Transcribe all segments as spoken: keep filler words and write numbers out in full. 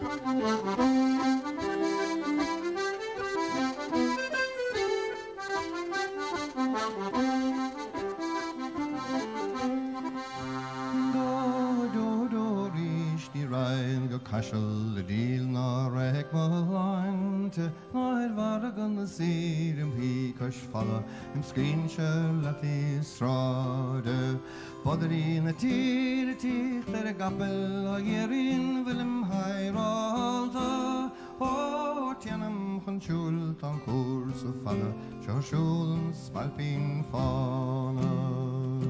Cashel the deal nor reg malante nor vargan the seed him he cush follow him screen shell at the strade Podrin a tir tir der gapel a yerin willem heiralda o tianam khunchul tan kurs falla shashul spalpin fana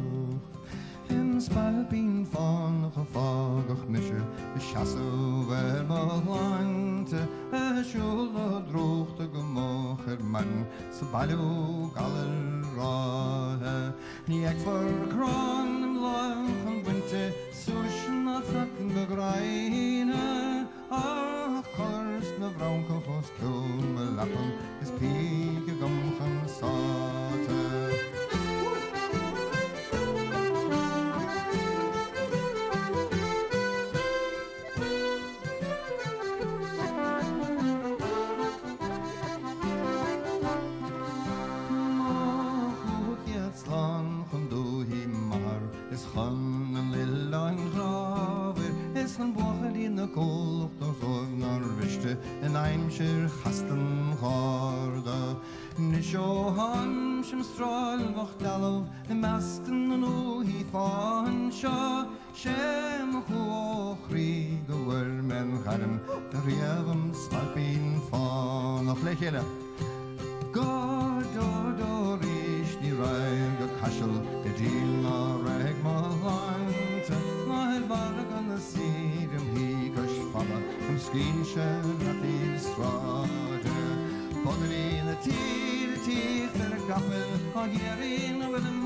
Spalpin van gevaardig misje, de chasse wel malante, de schule droogte gemoger man, ze balu galer rahe, niet ek voor kran lang winter, sush na frakken begreine, ach kors na vrouwke vos kume lappen, is pieke gomgen sate. Kool door zorg naar wischte en eimscher gasten garde. Nisho hanshim straal wacht dalov de masten en ohi van sha shem hochri gewel men garm de rievem spalpin van nog lechele. God do do rish die ruige kashel de deal na reg malante maar bargan de sidem hi Om screenshell at the strade Podrin a tir tir der gappel a gerin with